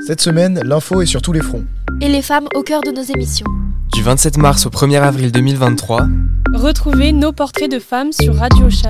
Cette semaine, l'info est sur tous les fronts. Et les femmes au cœur de nos émissions. Du 27 mars au 1er avril 2023, retrouvez nos portraits de femmes sur Radio Cham.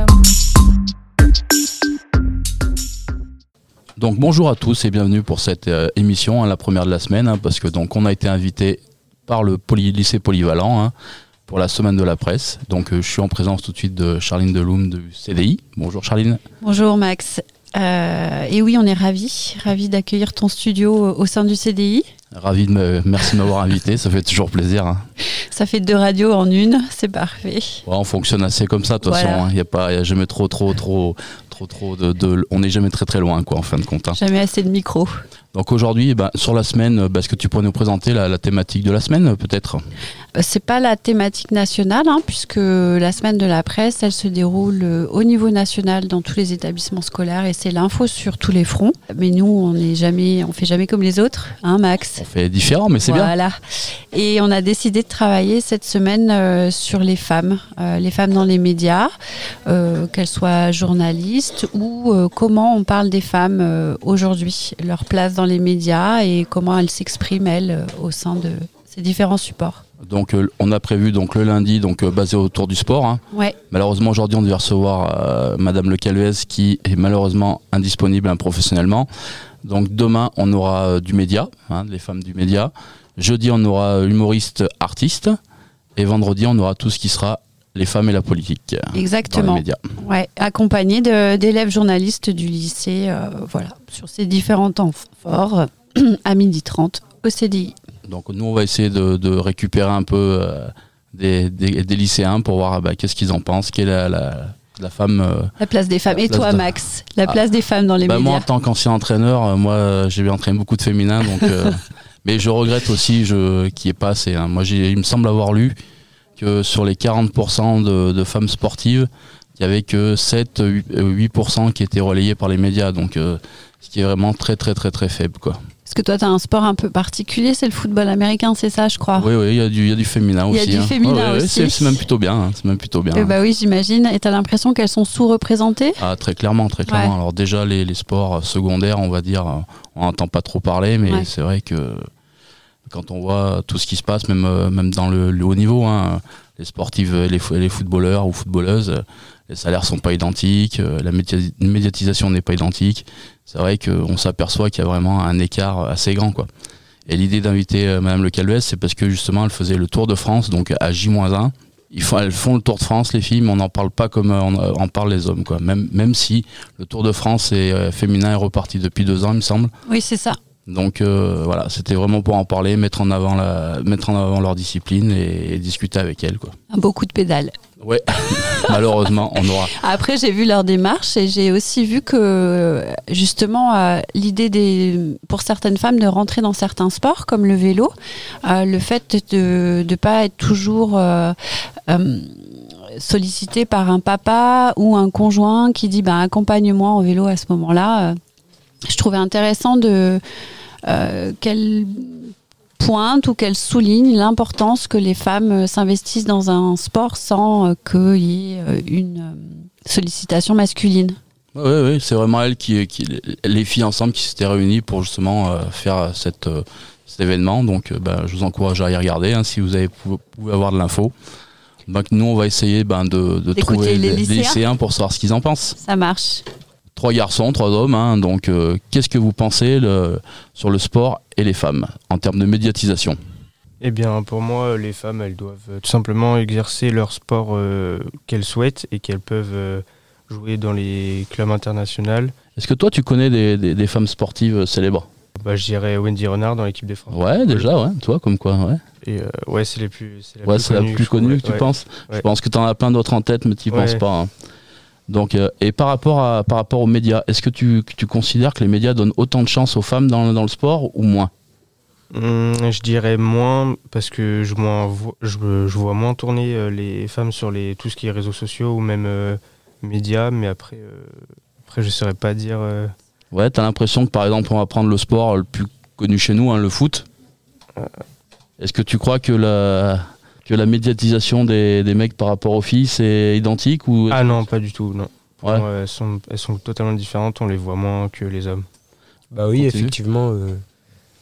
Donc bonjour à tous et bienvenue pour cette émission, la première de la semaine, parce que donc on a été invité par le lycée polyvalent pour la semaine de la presse. Donc je suis en présence tout de suite de Charline Deloum du CDI. Bonjour Charline. Bonjour Max. Et oui, on est ravis d'accueillir ton studio au sein du CDI. Merci de m'avoir invité, ça fait toujours plaisir. Ça fait 2 radios en une, c'est parfait. Ouais, on fonctionne assez comme ça de toute façon, il n'y a jamais trop on n'est jamais très loin quoi en fin de compte. Jamais assez de micros. Donc aujourd'hui, sur la semaine, est-ce que tu pourrais nous présenter la thématique de la semaine peut-être ? C'est pas la thématique nationale, puisque la semaine de la presse, elle se déroule au niveau national dans tous les établissements scolaires et c'est l'info sur tous les fronts. Mais nous, on fait jamais comme les autres, Max. On fait différent, mais c'est bien. Voilà. Et on a décidé de travailler cette semaine sur les femmes dans les médias, qu'elles soient journalistes ou comment on parle des femmes aujourd'hui, leur place dans les médias et comment elles s'expriment, elles, au sein de ces différents supports. Donc on a prévu le lundi basé autour du sport. Ouais. Malheureusement aujourd'hui on devait recevoir Madame Le Calvez qui est malheureusement indisponible professionnellement. Donc demain on aura du média, les femmes du média. Jeudi on aura humoriste artiste et vendredi on aura tout ce qui sera les femmes et la politique. Exactement. Dans les médias. Ouais, accompagné d'élèves journalistes du lycée, sur ces différents temps forts à 12h30 au CDI. Donc nous on va essayer de récupérer un peu des lycéens pour voir qu'est-ce qu'ils en pensent, quelle est la femme. La place des femmes. Et toi Max, la place des femmes dans les médias. Moi en tant qu'ancien entraîneur, j'ai entraîné beaucoup de féminins, donc, mais je regrette aussi qu'il n'y ait pas assez. Moi il me semble avoir lu que sur les 40% de femmes sportives, il n'y avait que 7-8% qui étaient relayés par les médias, donc ce qui est vraiment très faible quoi. Parce que toi, tu as un sport un peu particulier, c'est le football américain, c'est ça, je crois. Oui, il y a du féminin aussi. Il y a du féminin aussi. C'est même plutôt bien. Oui, j'imagine. Et tu as l'impression qu'elles sont sous-représentées ? Très clairement. Ouais. Alors déjà, les sports secondaires, on va dire, on n'entend pas trop parler, mais c'est vrai que quand on voit tout ce qui se passe, même dans le haut niveau, les sportifs, les footballeurs ou footballeuses, les salaires sont pas identiques, la médiatisation n'est pas identique. C'est vrai qu'on s'aperçoit qu'il y a vraiment un écart assez grand, quoi. Et l'idée d'inviter Madame Le Calvez, c'est parce que justement elle faisait le Tour de France, donc à J-1. Elles font le Tour de France, les filles, mais on n'en parle pas comme on en parle les hommes, quoi. Même si le Tour de France féminin est reparti depuis 2 ans, il me semble. Oui, c'est ça. Donc c'était vraiment pour en parler, mettre en avant leur discipline et discuter avec elles, quoi. Un beau coup de pédale. Ouais, malheureusement, on aura. Après, j'ai vu leur démarche et j'ai aussi vu que justement l'idée pour certaines femmes de rentrer dans certains sports comme le vélo, le fait de ne pas être toujours sollicité par un papa ou un conjoint qui dit accompagne-moi en vélo à ce moment-là. Je trouvais intéressant qu'elle pointe ou qu'elle souligne l'importance que les femmes s'investissent dans un sport sans qu'il y ait une sollicitation masculine. Oui, c'est vraiment elle les filles ensemble qui s'étaient réunies pour justement faire cet événement. Donc je vous encourage à y regarder si vous pouvez avoir de l'info. Donc nous on va essayer de trouver les lycéens pour savoir ce qu'ils en pensent. Ça marche. 3 garçons, 3 hommes, donc qu'est-ce que vous pensez sur le sport et les femmes en termes de médiatisation ? Eh bien pour moi les femmes elles doivent tout simplement exercer leur sport qu'elles souhaitent et qu'elles peuvent jouer dans les clubs internationaux. Est-ce que toi tu connais des femmes sportives célèbres ? Je dirais Wendy Renard dans l'équipe de France. Ouais, déjà, toi comme quoi, ouais. Et c'est la plus connue que tu penses. Ouais. Je pense que tu en as plein d'autres en tête mais tu n'y penses pas. Donc, et par rapport aux médias, est-ce que tu considères que les médias donnent autant de chance aux femmes dans le sport ou moins ? Je dirais moins parce que je vois moins tourner les femmes sur tout ce qui est réseaux sociaux ou même médias, mais après je ne saurais pas dire. Ouais, t'as l'impression que par exemple on va prendre le sport le plus connu chez nous, le foot. Est-ce que tu crois que la médiatisation des mecs par rapport aux filles, c'est identique ou... Ah non, pas du tout, non. Ouais. Elles sont totalement différentes, on les voit moins que les hommes. Bah oui, effectivement,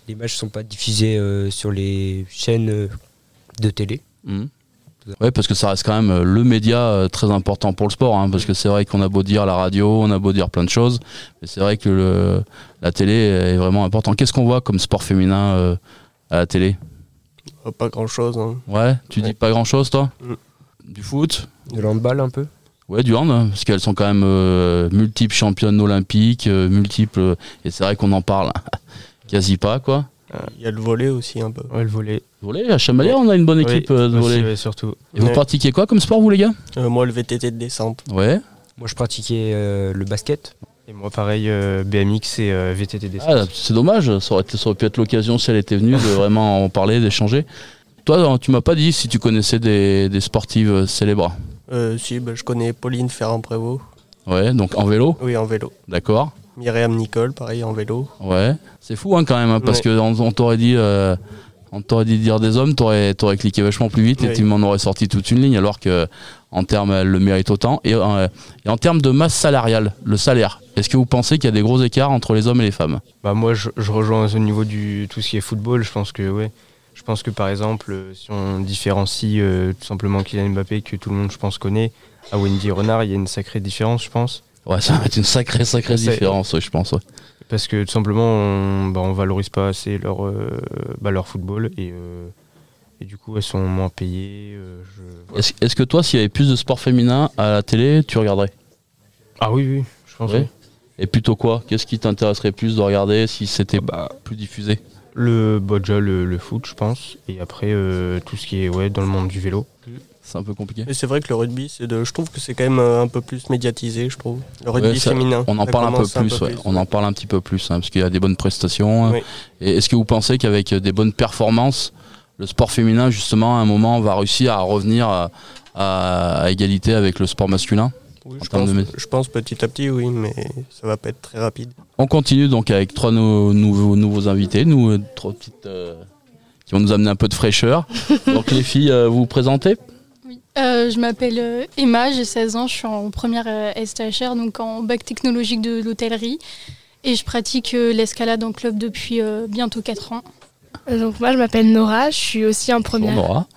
les matchs sont pas diffusés sur les chaînes de télé. Ouais, parce que ça reste quand même le média très important pour le sport, hein, parce que c'est vrai qu'on a beau dire la radio, on a beau dire plein de choses, mais c'est vrai que la télé est vraiment importante. Qu'est-ce qu'on voit comme sport féminin à la télé ? Pas grand-chose. Hein. Ouais, tu dis pas grand-chose toi ? Du foot ? De l'handball un peu ? Ouais, du hand, parce qu'elles sont quand même multiples championnes olympiques, multiples, et c'est vrai qu'on en parle quasi pas, quoi. Il y a le volley aussi un peu. Ouais, le volley. Volley, à Chamalières, on a une bonne équipe de volley. Ouais, surtout. Et vous pratiquez quoi comme sport, vous, les gars ? Moi, le VTT de descente. Ouais. Moi, je pratiquais le basket. Et moi, pareil, BMX et VTT descente. Ah, c'est dommage, ça aurait pu être l'occasion, si elle était venue, de vraiment en parler, d'échanger. Toi, tu m'as pas dit si tu connaissais des sportives célèbres. Si, je connais Pauline Ferrand-Prévôt. Ouais, donc en vélo ? Oui, en vélo. D'accord. Myriam Nicole, pareil, en vélo. Ouais, c'est fou quand même, parce qu'on t'aurait dit... On t'aurait dit de dire des hommes, t'aurais cliqué vachement plus vite et tu m'en aurais sorti toute une ligne, alors que en termes, elle le mérite autant. Et en termes de masse salariale, le salaire, est-ce que vous pensez qu'il y a des gros écarts entre les hommes et les femmes ? Moi, je rejoins au niveau du tout ce qui est football. Je pense que par exemple, si on différencie tout simplement Kylian Mbappé, que tout le monde, je pense, connaît, à Wendy Renard, il y a une sacrée différence, je pense. Ouais, ça va être une sacrée différence, je pense. Ouais. Parce que tout simplement, on valorise pas assez leur football et du coup, elles sont moins payées. Voilà. Est-ce que toi, s'il y avait plus de sport féminin à la télé, tu regarderais ? Ah oui, je pense. Oui. Et plutôt quoi ? Qu'est-ce qui t'intéresserait plus de regarder si c'était plus diffusé ? Déjà le foot, je pense. Et après, tout ce qui est dans le monde du vélo. C'est un peu compliqué. Et c'est vrai que le rugby, je trouve que c'est quand même un peu plus médiatisé, je trouve. Le rugby féminin. On en parle un peu plus, on en parle un petit peu plus, parce qu'il y a des bonnes prestations. Oui. Et est-ce que vous pensez qu'avec des bonnes performances, le sport féminin, justement, à un moment, va réussir à revenir à égalité avec le sport masculin ? Oui, je pense petit à petit, oui, mais ça va pas être très rapide. On continue donc avec 3 nouveaux invités, 3 petites qui vont nous amener un peu de fraîcheur. Donc les filles, vous vous présentez ? Je m'appelle Emma, j'ai 16 ans, je suis en première STHR, donc en bac technologique de l'hôtellerie. Et je pratique l'escalade en club depuis bientôt 4 ans. Donc moi je m'appelle Nora, je suis aussi en première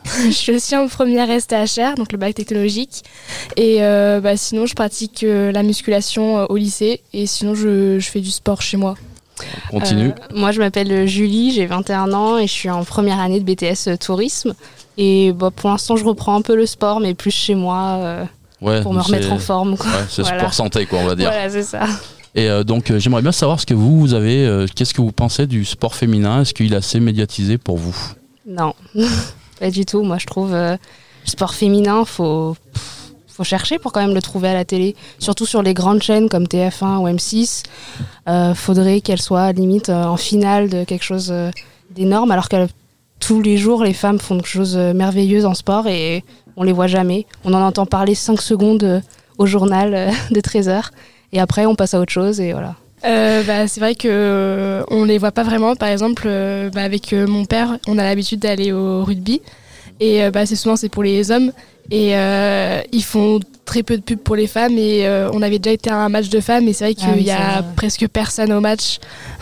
STHR, donc le bac technologique. Et sinon je pratique la musculation au lycée et sinon je fais du sport chez moi. Continue. Moi je m'appelle Julie, j'ai 21 ans et je suis en première année de BTS tourisme. Et pour l'instant, je reprends un peu le sport, mais plus chez moi, pour me remettre en forme. Quoi. Ouais, c'est sport santé, quoi, on va dire. Voilà, c'est ça. Et donc, j'aimerais bien savoir ce que vous avez, qu'est-ce que vous pensez du sport féminin ? Est-ce qu'il est assez médiatisé pour vous ? Non, pas du tout. Moi, je trouve le sport féminin, faut chercher pour quand même le trouver à la télé. Surtout sur les grandes chaînes comme TF1 ou M6. Faudrait qu'elle soit limite en finale de quelque chose d'énorme, alors qu'elle... Tous les jours, les femmes font des choses merveilleuses en sport et on les voit jamais. On en entend parler 5 secondes au journal de 13h et après on passe à autre chose et voilà. C'est vrai que on les voit pas vraiment. Par exemple, avec mon père, on a l'habitude d'aller au rugby et c'est souvent pour les hommes et ils font très peu de pubs pour les femmes et on avait déjà été à un match de femmes et c'est vrai qu'il y a presque personne au match.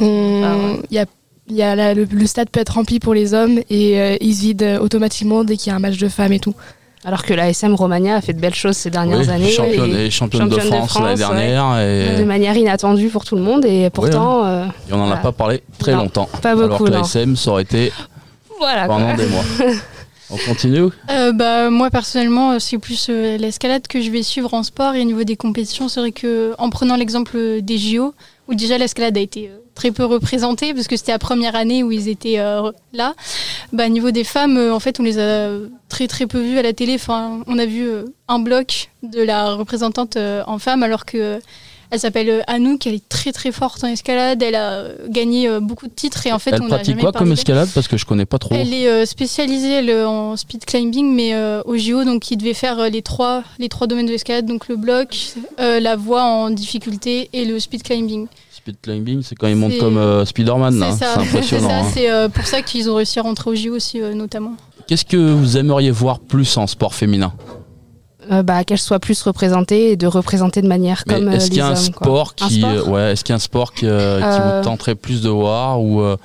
Le stade peut être rempli pour les hommes et il se vide automatiquement dès qu'il y a un match de femmes et tout. Alors que la SM Romagna a fait de belles choses ces dernières années. Championne de France l'année dernière. Ouais. Et... De manière inattendue pour tout le monde et pourtant... Et on n'en a pas parlé très longtemps. Pas beaucoup, alors que la SM, ça aurait été pendant des mois. On continue ? Moi personnellement c'est plus l'escalade que je vais suivre en sport et au niveau des compétitions c'est vrai qu'en prenant l'exemple des JO où déjà l'escalade a été très peu représentée parce que c'était la première année où ils étaient là. Au niveau des femmes en fait on les a très très peu vues à la télé. Enfin, on a vu un bloc de la représentante en femme alors que elle s'appelle Anouk, elle est très très forte en escalade, elle a gagné beaucoup de titres et en fait elle pratique quoi comme escalade parce que je connais pas trop. Elle est spécialisée en speed climbing mais au JO donc il devait faire les trois domaines de l'escalade donc le bloc, la voie en difficulté et le speed climbing. Speed climbing c'est quand ils montent comme Spider-Man là, c'est impressionnant. C'est pour ça qu'ils ont réussi à rentrer au JO aussi notamment. Qu'est-ce que vous aimeriez voir plus en sport féminin ? Qu'elle soit plus représentée et de représenter de manière comme les hommes. Est-ce qu'il y a un sport qui vous tenterait plus de voir ou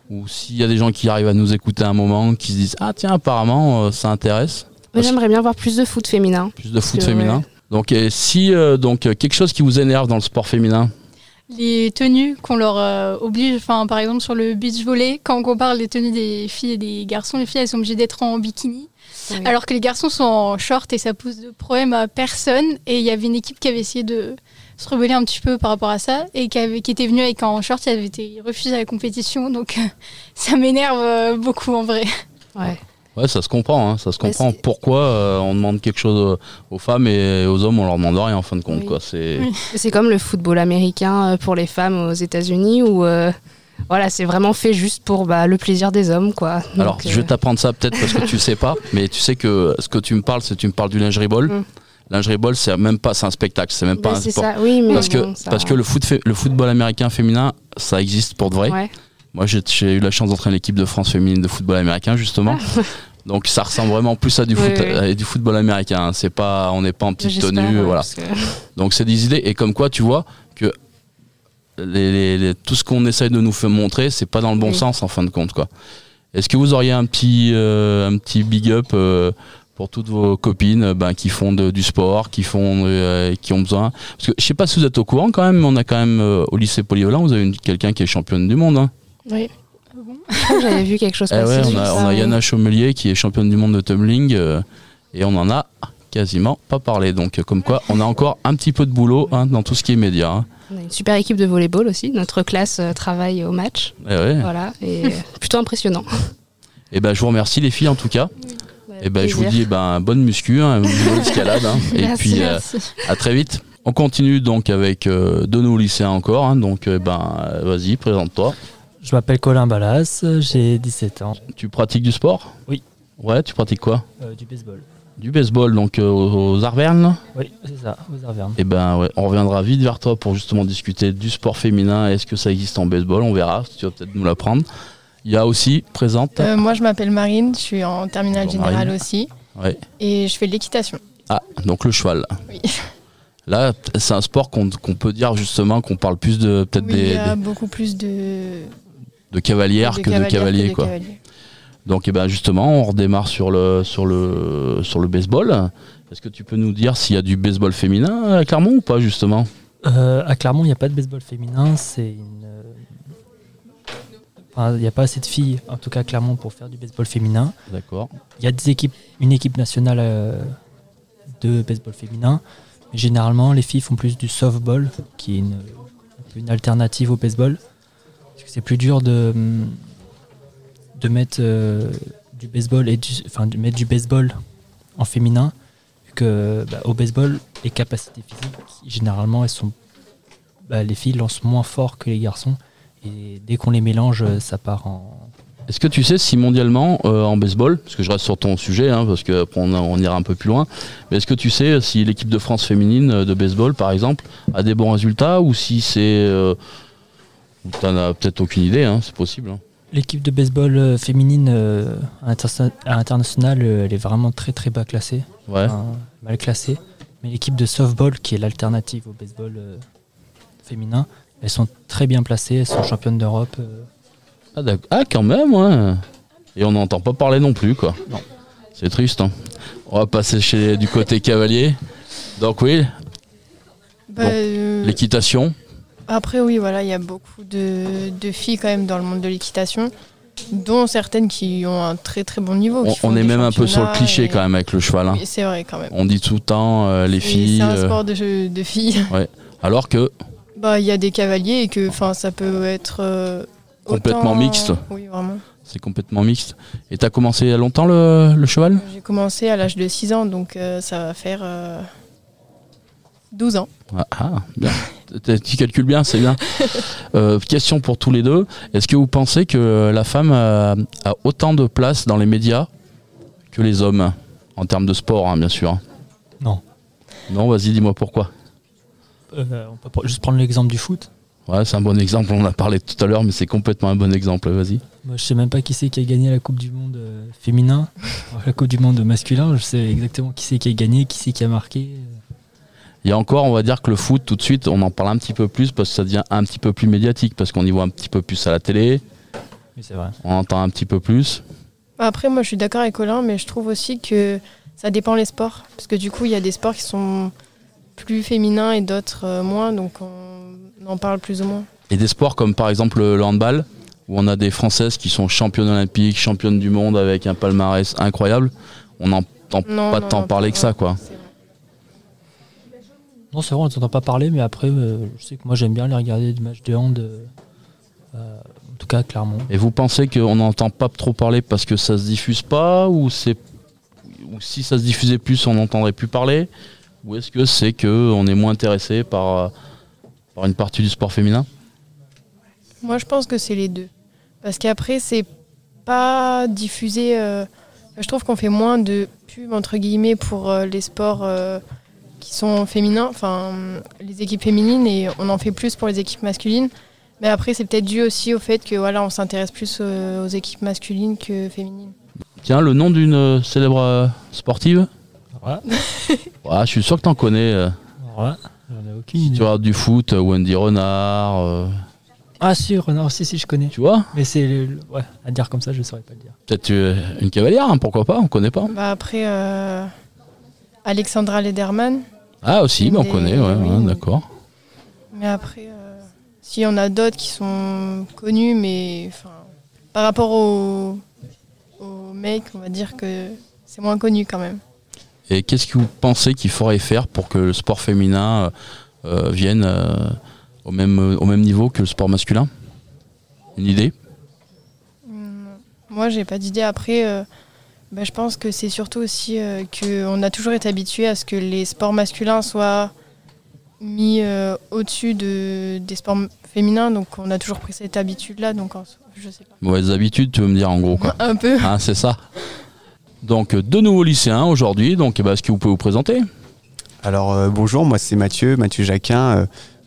ou s'il y a des gens qui arrivent à nous écouter à un moment, qui se disent ah tiens apparemment ça intéresse. J'aimerais bien voir plus de foot féminin. Plus de foot féminin. Donc si quelque chose qui vous énerve dans le sport féminin. Les tenues qu'on leur oblige, par exemple sur le beach volley, quand on compare les tenues des filles et des garçons, les filles elles sont obligées d'être en bikini, alors que les garçons sont en short et ça pose de problème à personne. Et il y avait une équipe qui avait essayé de se rebeller un petit peu par rapport à ça et qui était venue avec en short, il avait été refusé à la compétition, donc ça m'énerve beaucoup en vrai. Ouais, ça se comprend, ça se comprend. Pourquoi on demande quelque chose aux femmes et aux hommes on leur demande rien en fin de compte, quoi. C'est comme le football américain pour les femmes aux États-Unis où c'est vraiment fait juste pour le plaisir des hommes, quoi. Donc, alors je vais t'apprendre ça peut-être parce que tu sais pas, mais tu sais que ce que tu me parles, tu me parles du lingerie ball. Lingerie ball, c'est même pas, c'est un spectacle, c'est même pas un sport. Ça, oui, mais parce que le football américain féminin, ça existe pour de vrai. Ouais. Moi, j'ai eu la chance d'entraîner l'équipe de France féminine de football américain justement. Donc ça ressemble vraiment plus à du football américain. C'est pas, on n'est pas en petite tenue, voilà. Donc c'est des idées et comme quoi tu vois que tout ce qu'on essaye de nous faire montrer, c'est pas dans le bon sens en fin de compte, quoi. Est-ce que vous auriez un petit big up pour toutes vos copines qui font du sport, qui ont besoin, parce que je sais pas si vous êtes au courant quand même, mais on a quand même au lycée Polyvalent, vous avez quelqu'un qui est championne du monde. Hein. Oui. Je crois que j'avais vu quelque chose passer. On a Yana Chaumelier qui est championne du monde de tumbling et on en a quasiment pas parlé. Donc comme quoi, on a encore un petit peu de boulot dans tout ce qui est médias. Hein. On a une super équipe de volleyball aussi. Notre classe travaille au match. Voilà, et plutôt impressionnant. Et je vous remercie les filles en tout cas. Je vous dis bonne muscu, bonne escalade. Et puis à très vite. On continue donc avec de nos lycéens encore. Donc vas-y, présente-toi. Je m'appelle Colin Ballas, j'ai 17 ans. Tu pratiques du sport ? Oui. Ouais, tu pratiques quoi ? Du baseball. Du baseball, donc aux Arvernes ? Oui, c'est ça, aux Arvernes. Et on reviendra vite vers toi pour justement discuter du sport féminin. Est-ce que ça existe en baseball ? On verra, tu vas peut-être nous l'apprendre. Il y a aussi, présente. Moi, je m'appelle Marine, je suis en terminale générale aussi. Ouais. Et je fais de l'équitation. Ah, donc le cheval. Oui. Là, c'est un sport qu'on peut dire justement qu'on parle plus de peut-être il y a beaucoup plus de cavalières que de cavaliers, quoi. Donc justement, on redémarre sur le baseball. Est-ce que tu peux nous dire s'il y a du baseball féminin à Clermont ou pas justement ? À Clermont, il n'y a pas de baseball féminin. Il n'y a pas assez de filles, en tout cas à Clermont, pour faire du baseball féminin. D'accord. Il y a une équipe nationale de baseball féminin. Mais généralement, les filles font plus du softball, qui est une alternative au baseball. Parce que c'est plus dur de mettre du baseball de mettre du baseball en féminin, vu que au baseball, les capacités physiques, généralement, elles sont, les filles lancent moins fort que les garçons. Et dès qu'on les mélange, ça part en... Est-ce que tu sais si mondialement, en baseball, parce que je reste sur ton sujet, parce qu'après on ira un peu plus loin, mais est-ce que tu sais si l'équipe de France féminine de baseball, par exemple, a des bons résultats ou si c'est... t'en as peut-être aucune idée, c'est possible. L'équipe de baseball féminine à l'international, elle est vraiment très très bas classée, mal classée. Mais l'équipe de softball, qui est l'alternative au baseball féminin, elles sont très bien placées, elles sont championnes d'Europe. Ah quand même, ouais. Et on n'entend pas parler non plus, quoi. Non. C'est triste. On va passer du côté cavalier. Donc oui. L'équitation. Après oui, voilà, il y a beaucoup de filles quand même dans le monde de l'équitation, dont certaines qui ont un très très bon niveau. On est même un peu sur le cliché quand même avec le cheval. Oui, c'est vrai quand même. On dit tout le temps les filles. C'est un sport de filles. Ouais. Alors que. Il y a des cavaliers et que ça peut être complètement mixte. Oui, vraiment. C'est complètement mixte. Et tu as commencé il y a longtemps le cheval ? J'ai commencé à l'âge de 6 ans, donc ça va faire 12 ans. Ah, bien. Tu calcules bien, c'est bien. Question pour tous les deux. Est-ce que vous pensez que la femme a autant de place dans les médias que les hommes, en termes de sport, bien sûr ? Non. Non, vas-y, dis-moi pourquoi. On peut juste prendre l'exemple du foot. Ouais, c'est un bon exemple, on en a parlé tout à l'heure, mais c'est complètement un bon exemple, vas-y. Moi, je sais même pas qui c'est qui a gagné la Coupe du Monde féminin, la Coupe du Monde masculin, je sais exactement qui c'est qui a gagné, qui c'est qui a marqué. Il y a encore, on va dire que le foot, tout de suite, on en parle un petit peu plus parce que ça devient un petit peu plus médiatique, parce qu'on y voit un petit peu plus à la télé. Oui, c'est vrai. On entend un petit peu plus. Après, moi, je suis d'accord avec Colin, mais je trouve aussi que ça dépend les sports. Parce que du coup, il y a des sports qui sont plus féminins et d'autres moins, donc on en parle plus ou moins. Et des sports comme par exemple le handball, où on a des Françaises qui sont championnes olympiques, championnes du monde avec un palmarès incroyable, on n'entend pas tant parler que ça, quoi. Non, c'est vrai, on n'entend pas parler, mais après, je sais que moi j'aime bien les regarder des matchs de hand, en tout cas à Clermont. Et vous pensez qu'on n'entend pas trop parler parce que ça se diffuse pas, ou si ça se diffusait plus, on n'entendrait plus parler, ou est-ce que c'est qu'on est moins intéressé par une partie du sport féminin? Moi, je pense que c'est les deux. Parce qu'après, c'est pas diffusé. Je trouve qu'on fait moins de pub, entre guillemets, pour les sports qui sont féminins, enfin, les équipes féminines, et on en fait plus pour les équipes masculines. Mais après, c'est peut-être dû aussi au fait que voilà, on s'intéresse plus aux équipes masculines que féminines. Tiens, le nom d'une célèbre sportive? Ouais. Ouais, je suis sûr que t'en connais. Ouais, j'en ai aucune idée. Tu vois, du foot, Wendy Renard. Ah si, Renard, si, je connais. Tu vois? Mais c'est, ouais, à dire comme ça, je saurais pas le dire. Peut-être une cavalière, hein, pourquoi pas, on connaît pas. Bah après, Alexandra Lederman. Ah aussi, on connaît, ouais, d'accord. Mais après, s'il y en a d'autres qui sont connus, mais par rapport aux mecs, on va dire que c'est moins connu quand même. Et qu'est-ce que vous pensez qu'il faudrait faire pour que le sport féminin vienne au même niveau que le sport masculin? Une idée? Moi, j'ai pas d'idée. Après, je pense que c'est surtout aussi qu'on a toujours été habitué à ce que les sports masculins soient mis au-dessus des sports féminins. Donc, on a toujours pris cette habitude-là. Donc, je sais pas. Mauvaises habitudes, tu veux me dire, en gros, quoi. Un peu. Hein, c'est ça. Donc, deux nouveaux lycéens aujourd'hui. Donc, est-ce que vous pouvez vous présenter? Alors, bonjour, moi c'est Mathieu Jacquin,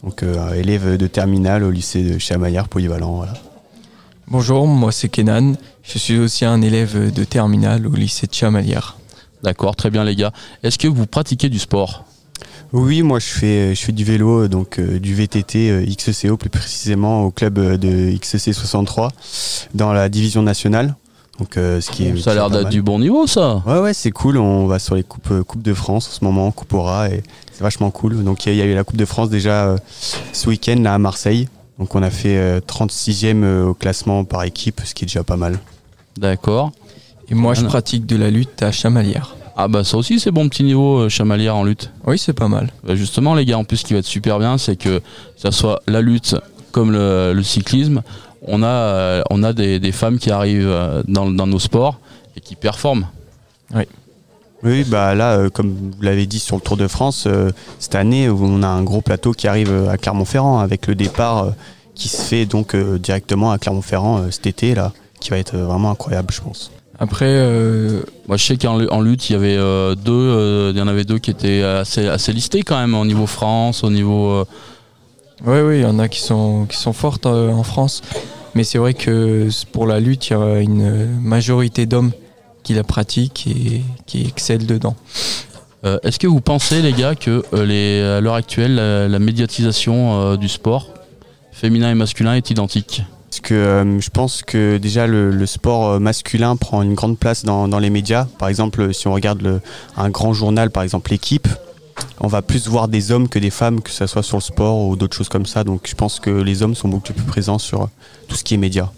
élève de terminale au lycée de Chamaillard polyvalent. Voilà. Bonjour, moi c'est Kenan, je suis aussi un élève de terminale au lycée de Chamalières. D'accord, très bien les gars. Est-ce que vous pratiquez du sport? Oui, moi je fais du vélo, du VTT XCO plus précisément au club de XC 63 dans la division nationale. Donc, ça a l'air d'être du bon niveau, ça. Ouais, c'est cool. On va sur les coupes de France en ce moment, Coupe Aura, et c'est vachement cool. Donc il y a eu la Coupe de France déjà ce week-end là à Marseille. Donc on a fait 36e au classement par équipe, ce qui est déjà pas mal. D'accord. Et moi je pratique de la lutte à Chamalières. Ah bah ça aussi c'est bon petit niveau Chamalières en lutte. Oui, c'est pas mal. Bah justement les gars, en plus ce qui va être super bien, c'est que ça soit la lutte comme le cyclisme, on a des femmes qui arrivent dans nos sports et qui performent. Oui. Oui, bah là, comme vous l'avez dit sur le Tour de France, cette année, on a un gros plateau qui arrive à Clermont-Ferrand avec le départ qui se fait donc directement à Clermont-Ferrand cet été là, qui va être vraiment incroyable, je pense. Après, moi je sais qu'en lutte, il y avait il y en avait deux qui étaient assez listés quand même au niveau France, au niveau. Oui, il y en a qui sont fortes en France, mais c'est vrai que pour la lutte, il y a une majorité d'hommes qui la pratiquent et qui excellent dedans. Est-ce que vous pensez, les gars, que à l'heure actuelle, la médiatisation du sport féminin et masculin est identique? Parce que je pense que déjà le sport masculin prend une grande place dans les médias. Par exemple, si on regarde un grand journal, par exemple l'Équipe, on va plus voir des hommes que des femmes, que ce soit sur le sport ou d'autres choses comme ça. Donc je pense que les hommes sont beaucoup plus présents sur tout ce qui est médias.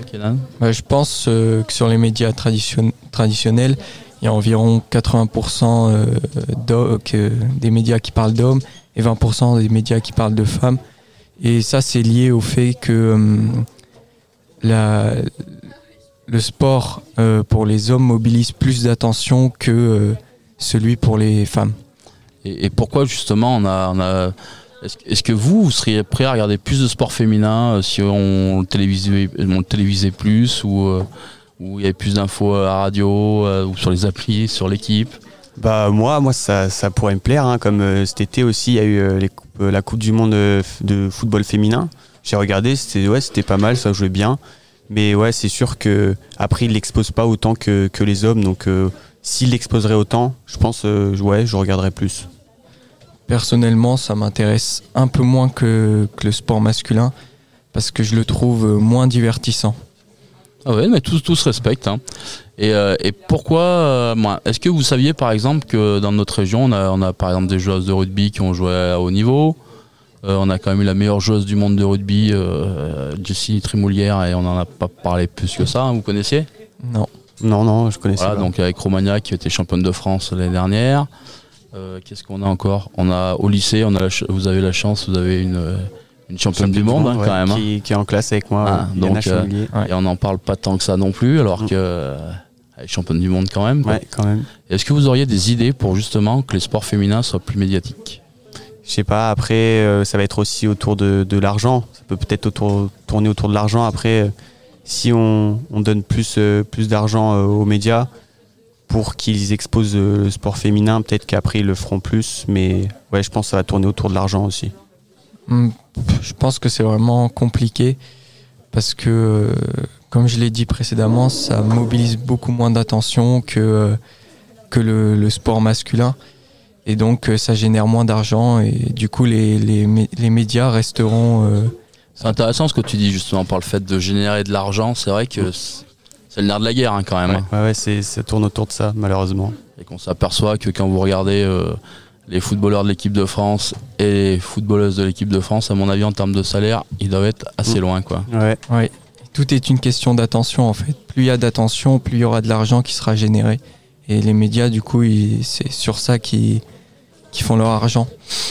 Je pense que sur les médias traditionnels, il y a environ 80% des médias qui parlent d'hommes et 20% des médias qui parlent de femmes. Et ça, c'est lié au fait que le sport pour les hommes mobilise plus d'attention que celui pour les femmes. Et pourquoi justement est-ce que vous seriez prêt à regarder plus de sport féminin si on le télévisait plus ou il y avait plus d'infos à la radio ou sur les applis, sur l'Équipe? Bah moi ça pourrait me plaire, hein, comme cet été aussi il y a eu la Coupe du Monde de football féminin. J'ai regardé, c'était pas mal, ça jouait bien. Mais ouais, c'est sûr que après il l'expose pas autant que les hommes, donc s'il l'exposerait autant, je pense je regarderais plus. Personnellement, ça m'intéresse un peu moins que le sport masculin parce que je le trouve moins divertissant. Ah ouais, mais tout se respecte. Hein. Et pourquoi est-ce que vous saviez par exemple que dans notre région, on a par exemple des joueuses de rugby qui ont joué à haut niveau. On a quand même eu la meilleure joueuse du monde de rugby, Jessie Trimoulière, et on n'en a pas parlé plus que ça. Hein, vous connaissiez ? Non, je connaissais pas. Donc avec Romagna qui était championne de France l'année dernière. Qu'est-ce qu'on a encore ? On a au lycée, vous avez la chance, vous avez une championne du monde quand même. Qui est en classe avec moi. Donc, et on n'en parle pas tant que ça non plus, alors que elle est championne du monde quand même. Ouais, quand même. Est-ce que vous auriez des idées pour justement que les sports féminins soient plus médiatiques ? Je sais pas, après ça va être aussi autour de l'argent. Ça peut peut-être tourner autour de l'argent. Après, si on donne plus d'argent aux médias pour qu'ils exposent le sport féminin, peut-être qu'après ils le feront plus. Mais ouais, je pense que ça va tourner autour de l'argent aussi. Je pense que c'est vraiment compliqué parce que, comme je l'ai dit précédemment, ça mobilise beaucoup moins d'attention que le sport masculin. Et donc ça génère moins d'argent et du coup les médias resteront... C'est intéressant ce que tu dis justement par le fait de générer de l'argent. C'est vrai que c'est le nerf de la guerre quand même. Ouais, ça tourne autour de ça malheureusement. Et qu'on s'aperçoit que quand vous regardez les footballeurs de l'équipe de France et les footballeuses de l'équipe de France, à mon avis en termes de salaire, ils doivent être assez loin. Quoi. Ouais. Tout est une question d'attention en fait. Plus il y a d'attention, plus il y aura de l'argent qui sera généré. Et les médias, du coup, c'est sur ça qu'ils font leur argent.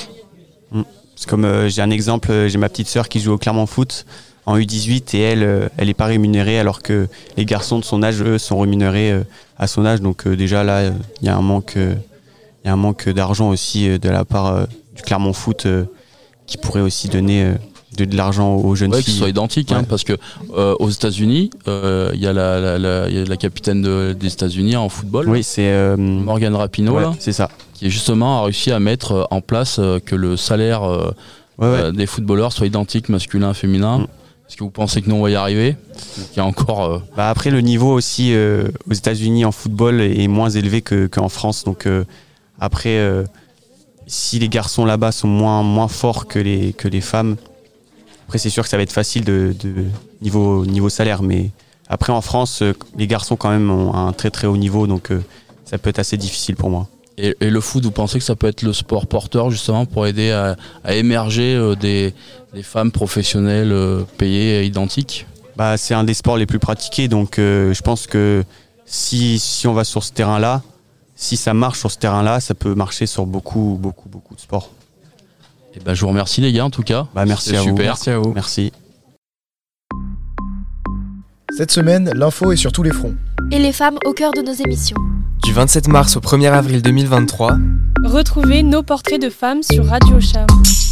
C'est comme j'ai un exemple, j'ai ma petite sœur qui joue au Clermont Foot en U18 et elle n'est pas rémunérée alors que les garçons de son âge, eux, sont rémunérés à son âge. Donc déjà là, il y a un manque d'argent aussi de la part du Clermont Foot qui pourrait aussi donner de l'argent aux jeunes filles. Qu'ils soient identiques, parce que aux États-Unis, il y a la capitaine des États-Unis en football. Oui, c'est Morgan Rapinoe, là, c'est ça. Qui justement a réussi à mettre en place que le salaire des footballeurs soit identique, masculin, féminin. Est-ce que vous pensez que nous on va y arriver ? Il y a encore. Après, le niveau aussi aux États-Unis en football est moins élevé qu'en France, donc après, si les garçons là-bas sont moins forts que les femmes. Après, c'est sûr que ça va être facile de niveau salaire, mais après en France, les garçons quand même ont un très très haut niveau, donc ça peut être assez difficile pour moi. Et le foot, vous pensez que ça peut être le sport porteur justement pour aider à émerger des femmes professionnelles payées identiques ? C'est un des sports les plus pratiqués, donc je pense que si on va sur ce terrain-là, si ça marche sur ce terrain-là, ça peut marcher sur beaucoup de sports. Et je vous remercie les gars en tout cas. Merci à vous. Merci à vous. Merci. Cette semaine, l'info est sur tous les fronts. Et les femmes au cœur de nos émissions. Du 27 mars au 1er avril 2023, retrouvez nos portraits de femmes sur Radio Cham.